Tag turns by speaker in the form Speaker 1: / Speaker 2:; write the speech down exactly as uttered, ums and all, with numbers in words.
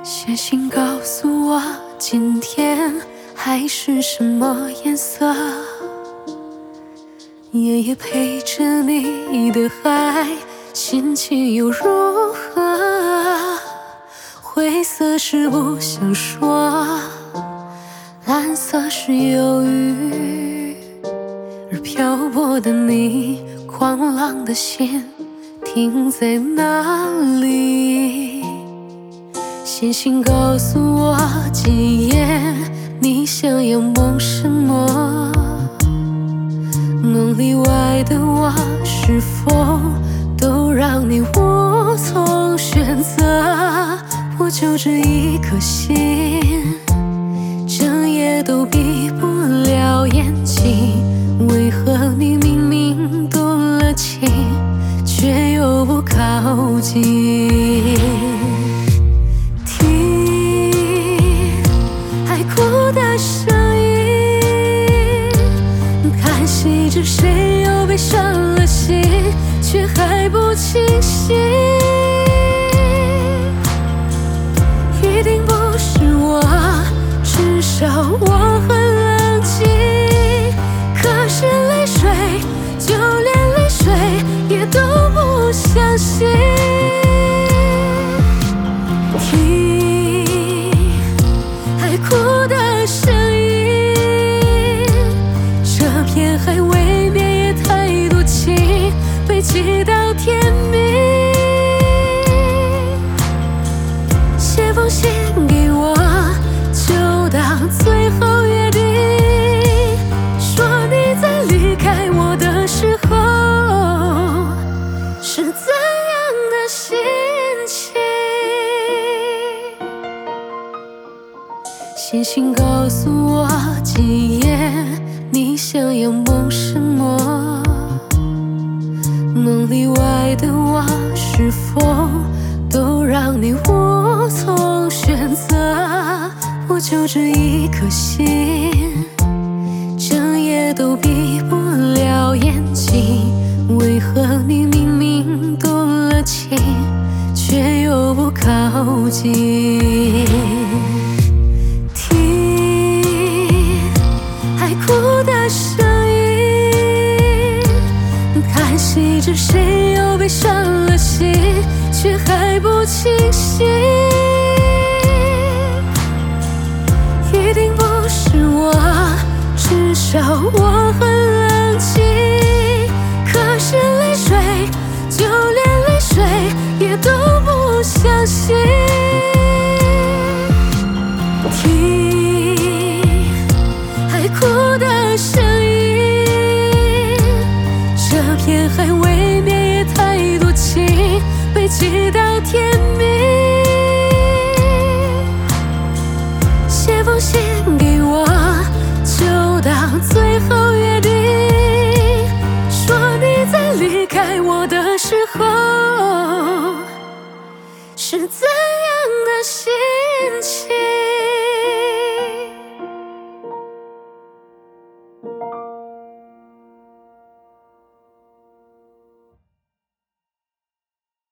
Speaker 1: 写信告诉我今天海是什么颜色，夜夜陪着你的海心情又如何？灰色是不想说，蓝色是忧郁，而漂泊的你，狂浪的心停在哪里？写信告诉我今夜你想要梦什么，梦里外的我是否都让你无从选择？我就这一颗心，整夜都闭不了眼睛，为何你明明动了情，却又不靠近？听海哭的声音，叹息着谁又被伤了心，却还不清醒。一定不是我，至少我很冷静，可是泪水，就连泪水也都不相信。听海哭的声音，这片海未免也太多情，被击到天明。写封信给我，就当最后约定，说你在离开我的时候是怎样的心情。写信告诉我今夜你想要梦什么，梦里外的我是否都让你无从选择？我就这一颗心，整夜都闭不了眼睛，为何你明明动了情，却又不靠近？听海哭的声音，叹息着谁又被伤了心，却还不清醒。一定不是我，至少我很冷静，可是泪水，就连泪水也都不相信。听海哭的声音，这片海未免也太多情，被击到天明。写封信给我，就当最后约定，说你在离开我的时候是怎样的心情。